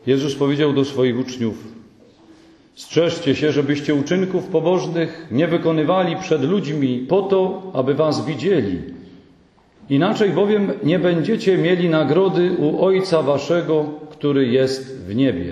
Jezus powiedział do swoich uczniów: strzeżcie się, żebyście uczynków pobożnych nie wykonywali przed ludźmi po to, aby was widzieli. Inaczej bowiem nie będziecie mieli nagrody u Ojca waszego, który jest w niebie.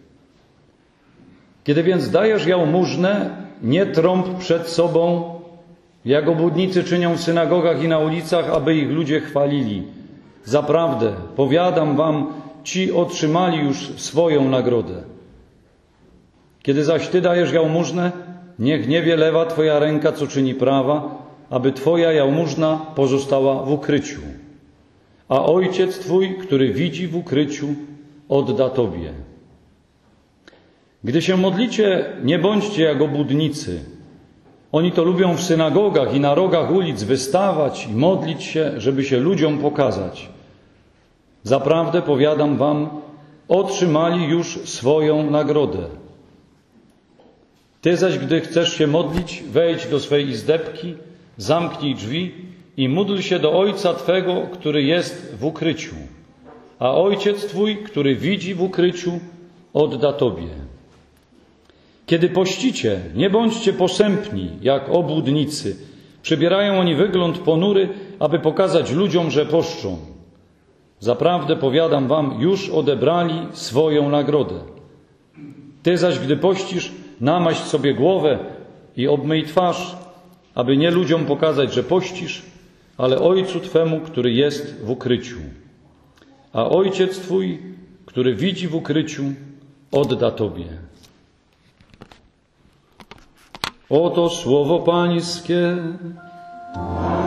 Kiedy więc dajesz jałmużnę, nie trąb przed sobą, jak obłudnicy czynią w synagogach i na ulicach, aby ich ludzie chwalili. Zaprawdę, powiadam wam, ci otrzymali już swoją nagrodę. Kiedy zaś ty dajesz jałmużnę, niech nie wie lewa twoja ręka, co czyni prawa, aby twoja jałmużna pozostała w ukryciu. A Ojciec twój, który widzi w ukryciu, odda tobie. Gdy się modlicie, nie bądźcie jak obłudnicy. Oni to lubią w synagogach i na rogach ulic wystawać i modlić się, żeby się ludziom pokazać. Zaprawdę, powiadam wam, otrzymali już swoją nagrodę. Ty zaś, gdy chcesz się modlić, wejdź do swej izdebki, zamknij drzwi i módl się do Ojca Twego, który jest w ukryciu. A Ojciec Twój, który widzi w ukryciu, odda Tobie. Kiedy pościcie, nie bądźcie posępni, jak obłudnicy. Przybierają oni wygląd ponury, aby pokazać ludziom, że poszczą. Zaprawdę, powiadam wam, już odebrali swoją nagrodę. Ty zaś, gdy pościsz, namaść sobie głowę i obmyj twarz, aby nie ludziom pokazać, że pościsz, ale Ojcu Twemu, który jest w ukryciu. A Ojciec Twój, który widzi w ukryciu, odda Tobie. Oto słowo Pańskie.